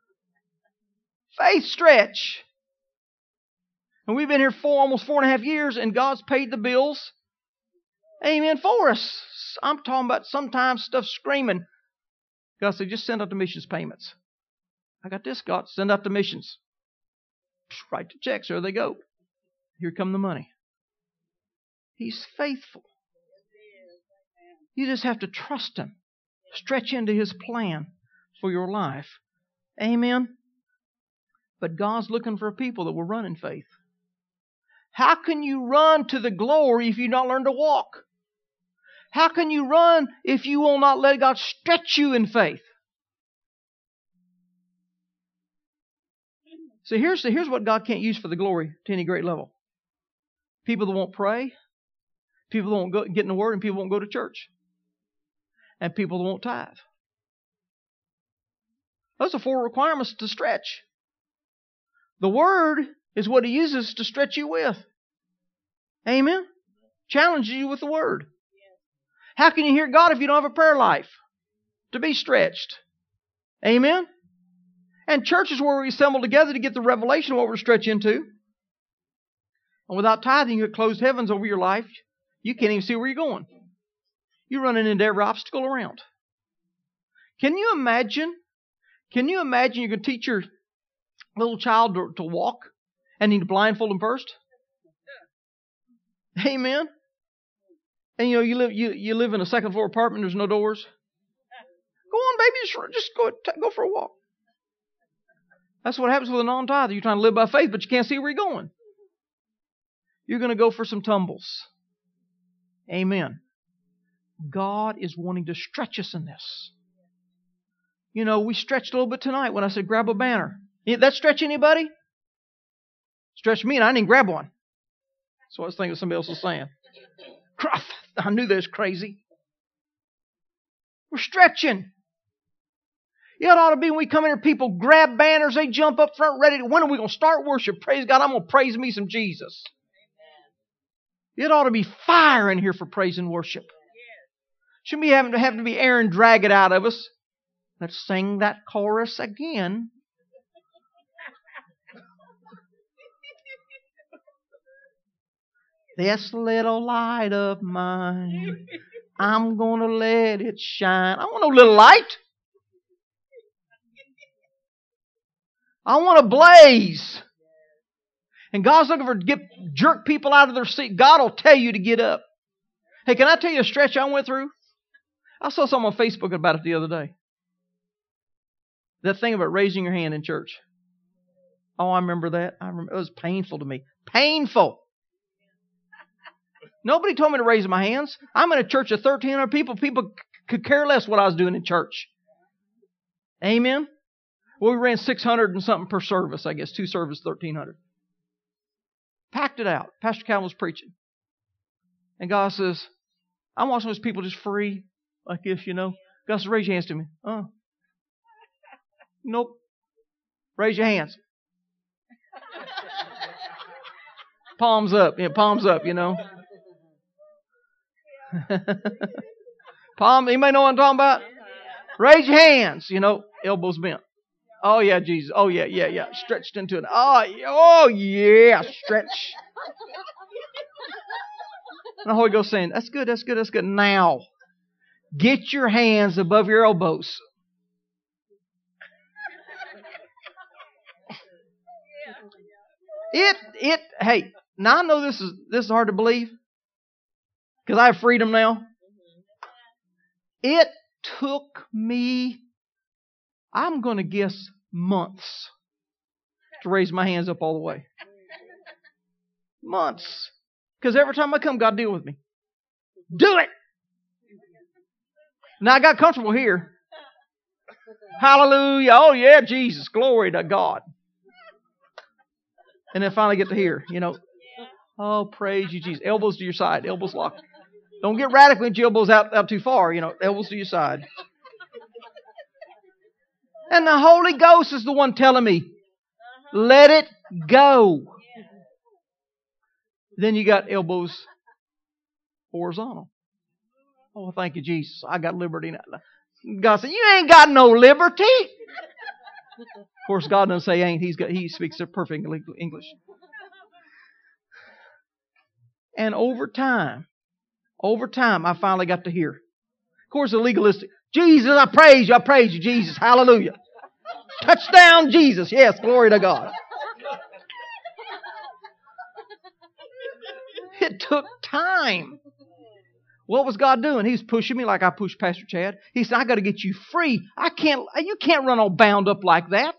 Faith stretch. And we've been here almost 4.5 years, and God's paid the bills. Amen. For us. I'm talking about sometimes stuff screaming. God said, just send out the missions payments. I got this, God. Send out the missions. Write the checks. There they go. Here come the money. He's faithful. You just have to trust Him. Stretch into His plan for your life. Amen. But God's looking for people that will run in faith. How can you run to the glory if you don't learn to walk? How can you run if you will not let God stretch you in faith? So here's what God can't use for the glory to any great level. People that won't pray, people that won't get in the Word, and people won't go to church. And people that won't tithe. Those are 4 requirements to stretch. The Word is what He uses to stretch you with. Amen? Challenges you with the Word. How can you hear God if you don't have a prayer life? To be stretched. Amen? And church is where we assemble together to get the revelation of what we're stretched into. And without tithing, you get closed heavens over your life. You can't even see where you're going. You're running into every obstacle around. Can you imagine? You're going to teach your little child to walk and you need to blindfold him first? Amen. And you live in a second floor apartment, there's no doors. Go on, baby, just go for a walk. That's what happens with a non-tither. You're trying to live by faith, but you can't see where you're going. You're going to go for some tumbles. Amen. God is wanting to stretch us in this. We stretched a little bit tonight when I said grab a banner. Did that stretch anybody? Stretched me and I didn't grab one. That's what I was thinking somebody else was saying. I knew that was crazy. We're stretching. It ought to be when we come in here, people grab banners, they jump up front ready to, when are we going to start worship? Praise God, I'm going to praise me some Jesus. It ought to be fire in here for praise and worship. Shouldn't be having to be Aaron drag it out of us. Let's sing that chorus again. This little light of mine, I'm going to let it shine. I want no little light. I want to blaze. And God's looking for jerk people out of their seat. God will tell you to get up. Hey, can I tell you a stretch I went through? I saw something on Facebook about it the other day. That thing about raising your hand in church. Oh, I remember that. It was painful to me. Painful. Nobody told me to raise my hands. I'm in a church of 1,300 people. People could care less what I was doing in church. Amen? Well, we ran 600 and something per service, I guess. 2 services, 1,300. Packed it out. Pastor Calvin was preaching. And God says, I'm watching those people just free like this, God says, raise your hands to me. Nope. Raise your hands. Palms up. Yeah, palms up, Palm, anybody know what I'm talking about? Raise your hands, elbows bent. Oh yeah, Jesus. Oh yeah. Stretched into it. Oh yeah, stretch. And the Holy Ghost saying, that's good. Now, get your hands above your elbows. Hey, now I know this is hard to believe. Because I have freedom now. It took me, I'm going to guess, months to raise my hands up all the way. Months. Because every time I come, God deal with me. Do it! Now I got comfortable here. Hallelujah. Oh yeah, Jesus. Glory to God. And then finally get to here, Oh, praise you, Jesus. Elbows to your side. Elbows locked. Don't get radical with your elbows out too far. Elbows to your side. And the Holy Ghost is the one telling me, let it go. Then you got elbows horizontal. Oh, thank you, Jesus. I got liberty now. God said, you ain't got no liberty. Of course, God doesn't say ain't. He speaks perfect English. And over time, I finally got to hear. Of course, the legalistic. Jesus, I praise you, Jesus. Hallelujah. Touchdown, Jesus. Yes, glory to God. It took time. What was God doing? He was pushing me like I pushed Pastor Chad. He said, I got to get you free. You can't run all bound up like that.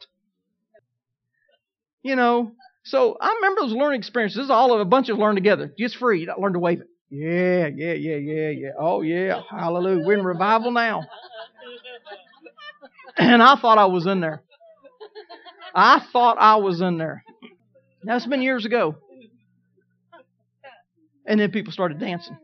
So I remember those learning experiences. This is all of a bunch of learn together. Just free. Learn to wave it. Yeah. Oh, yeah. Hallelujah. We're in revival now. And I thought I was in there. That's been years ago. And then people started dancing.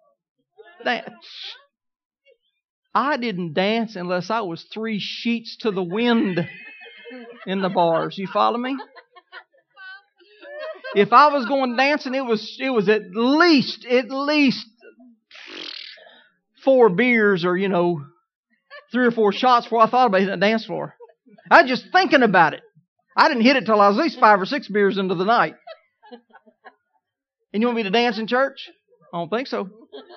I didn't dance unless I was 3 sheets to the wind in the bars. You follow me? If I was going dancing, it was at least 4 beers or 3 or 4 shots before I thought about hitting the dance floor. I was just thinking about it. I didn't hit it till I was at least 5 or 6 beers into the night. And you want me to dance in church? I don't think so.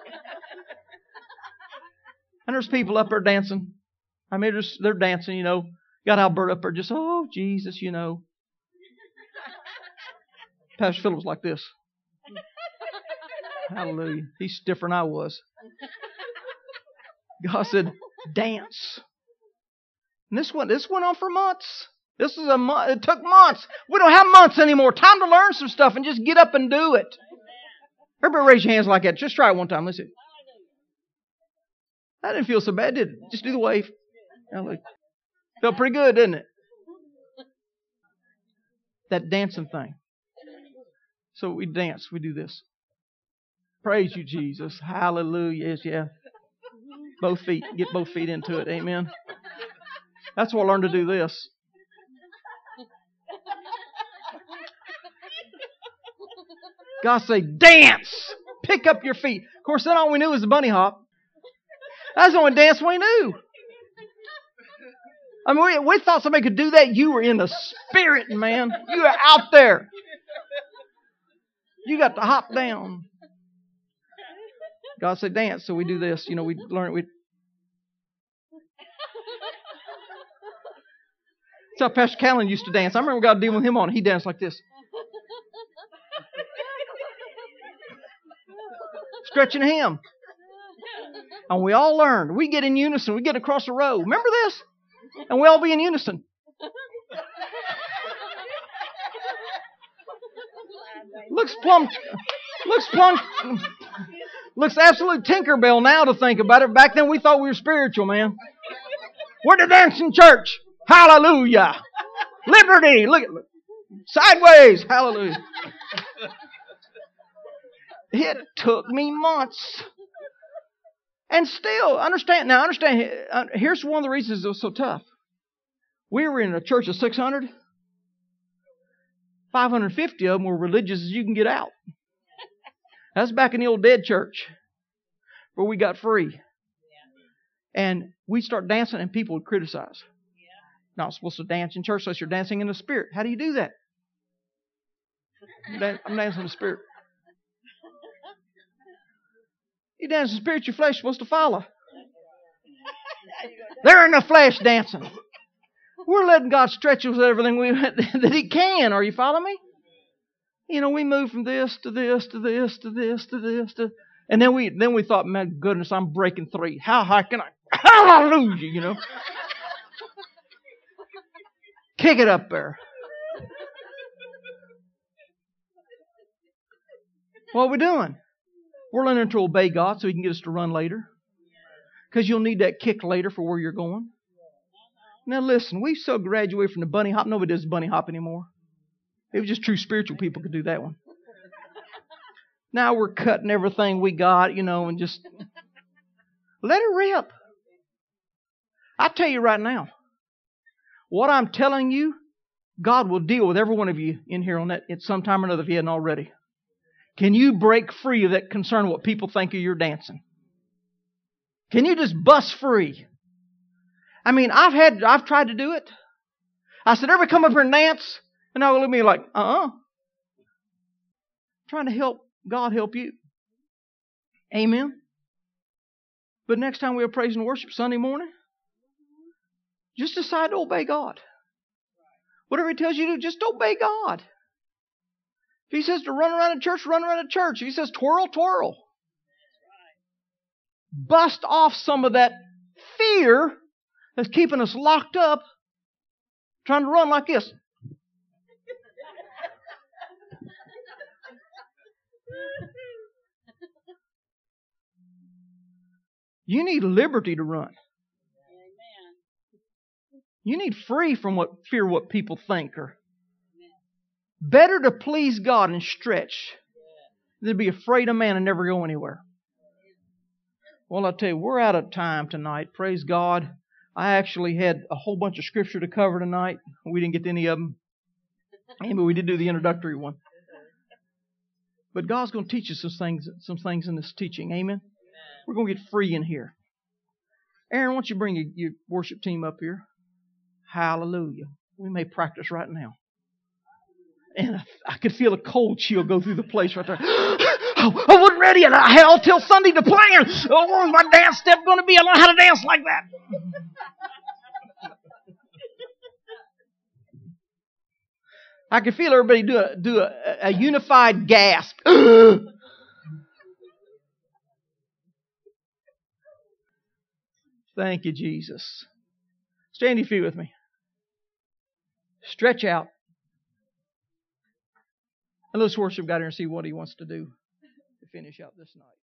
And there's people up there dancing. I mean, they're dancing, Got Alberta up there just, oh, Jesus, Pastor Philip was like this. Hallelujah. He's stiffer than I was. God said, dance. And this went on for months. This is it took months. We don't have months anymore. Time to learn some stuff and just get up and do it. Everybody raise your hands like that. Just try it one time. Let's see. That didn't feel so bad, did it? Just do the wave. Felt pretty good, didn't it? That dancing thing. So we dance. We do this. Praise you, Jesus. Hallelujah. Yes, yeah. Both feet. Get both feet into it. Amen. That's why I learned to do this. God say, dance. Pick up your feet. Of course, then all we knew was the bunny hop. That's the only dance we knew. I mean, we thought somebody could do that. You were in the spirit, man. You were out there. You got to hop down. God said dance, so we do this. You know, we learn it. That's how Pastor Callan used to dance. I remember God dealing with him on it. He danced like this. Stretching him. And we all learned. We get in unison. We get across the row. Remember this? And we all be in unison. Looks absolute Tinkerbell now to think about it. Back then we thought we were spiritual, man. We're the dancing church. Hallelujah. Liberty. Look at sideways. Hallelujah. It took me months. And still, understand. Here's one of the reasons it was so tough. We were in a church of 600. 550 of them were religious as you can get out. That's back in the old dead church where we got free. And we start dancing and people would criticize. Not supposed to dance in church unless you're dancing in the Spirit. How do you do that? I'm dancing in the Spirit. You dance in the Spirit, your flesh is supposed to follow. They're in the flesh dancing. We're letting God stretch us with everything that He can. Are you following me? You know, we move from this to this to this to this to this to, and then we thought, my goodness, I'm breaking 3. How high can I? Hallelujah! You know, kick it up there. What are we doing? We're learning to obey God so He can get us to run later. Because you'll need that kick later for where you're going. Now listen, we've so graduated from the bunny hop. Nobody does the bunny hop anymore. It was just true spiritual people could do that one. Now we're cutting everything we got, you know, and just let it rip. I tell you right now, what I'm telling you, God will deal with every one of you in here on that at some time or another if He hadn't already. Can you break free of that concern what people think of your dancing? Can you just bust free? I mean, I've tried to do it. I said, everybody come up here and dance. And they'll look at me like, trying to help God help you. Amen. But next time we have praise and worship Sunday morning, just decide to obey God. Whatever He tells you to do, just obey God. If He says to run around a church, run around a church. If He says twirl, twirl. Bust off some of that fear that's keeping us locked up, trying to run like this. You need liberty to run. You need free from fear what people think. Or better to please God and stretch than to be afraid of man and never go anywhere. Well, I tell you, we're out of time tonight. Praise God. I actually had a whole bunch of scripture to cover tonight. We didn't get to any of them. But we did do the introductory one. But God's going to teach us some things in this teaching. Amen? We're going to get free in here. Aaron, why don't you bring your worship team up here? Hallelujah. We may practice right now. And I could feel a cold chill go through the place right there. I wasn't ready, and I had all till Sunday to plan. Oh, my dance step going to be? I learn how to dance like that. I could feel everybody do a unified gasp. Thank you, Jesus. Stand your feet with me. Stretch out. And let's worship God here and see what He wants to do to finish out this night.